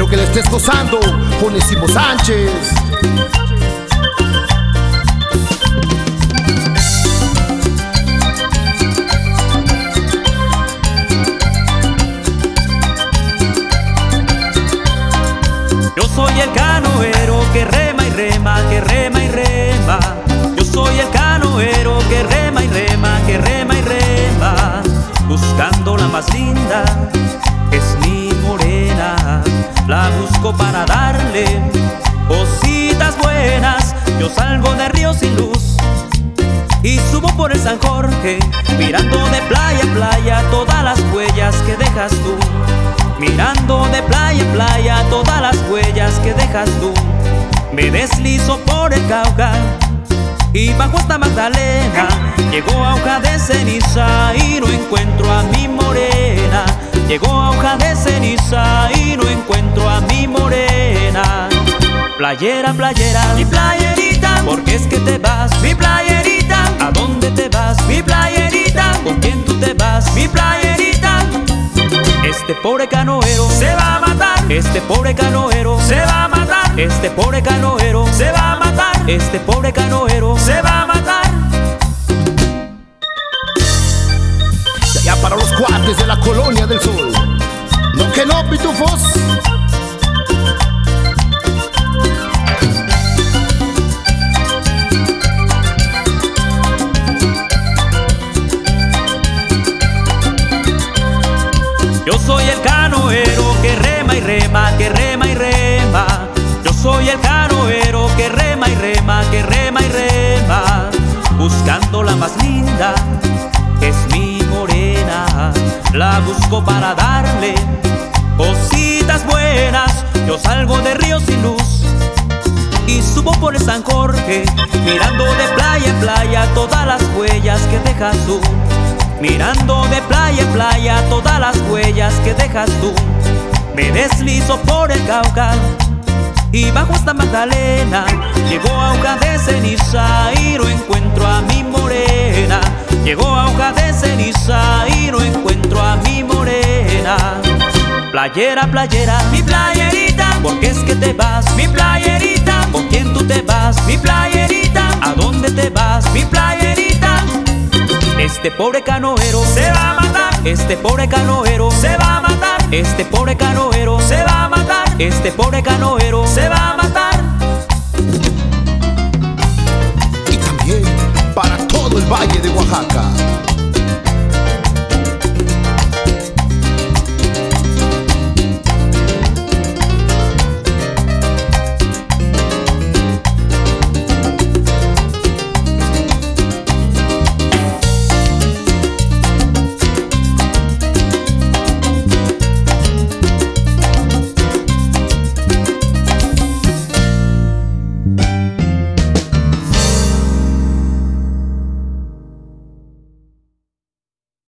Espero que le estés gozando, Onésimo Sánchez. Yo soy el canoero que rema y rema, que rema y rema. Yo soy el canoero que rema y rema, que rema y rema. Buscando la más linda, es mi morena. La busco para darle cositas buenas. Yo salgo de río sin luz y subo por el San Jorge, mirando de playa en playa todas las huellas que dejas tú. Mirando de playa en playa todas las huellas que dejas tú. Me deslizo por el Cauca y bajo hasta Magdalena. Llego a hoja de ceniza y no encuentro a mi morena. Llego a hoja de ceniza y no encuentro a mi morena. Playera, playera, mi playerita, ¿por qué es que te vas? Mi playerita, ¿a dónde te vas? Mi playerita, ¿con quién tú te vas? Mi playerita. Este pobre canoero se va a matar. Este pobre canoero se va a matar. Este pobre canoero se va a matar. Este pobre canoero se va a matar. Ya para los cuates de la Colonia del Sol. No que no, pitufos. Yo soy el canoero que rema y rema, que rema y rema. Yo soy el canoero que rema y rema, que rema y rema. Buscando la más linda, que es mi morena. La busco para darle cositas buenas. Yo salgo de río sin luz y subo por el San Jorge, mirando de playa en playa todas las huellas que dejas tú. Mirando de playa en playa todas las huellas que dejas tú. Me deslizo por el Cauca y bajo hasta Magdalena. Llego a hoja de ceniza y no encuentro a mi morena. Llego a hoja de ceniza y no encuentro a mi morena. Playera, playera, mi playerita, ¿por qué es que te vas? Mi playerita, ¿con quién tú te vas? Mi playerita, ¿a dónde te vas? Mi playerita. Este pobre canoero se va a matar. Este pobre canoero se va a matar. Este pobre canoero se va a matar. Este pobre canoero se va a matar. Y también para todo el Valle de Oaxaca.